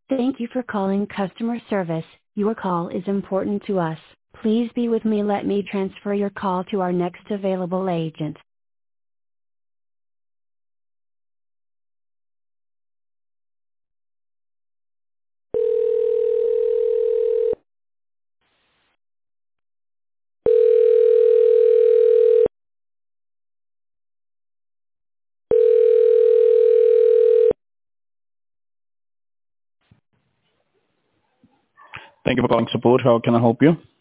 Thank you for calling customer service. Your call is important to us. Please be with me. Let me transfer your call to our next available agent. Thank you for calling support. How can I help you?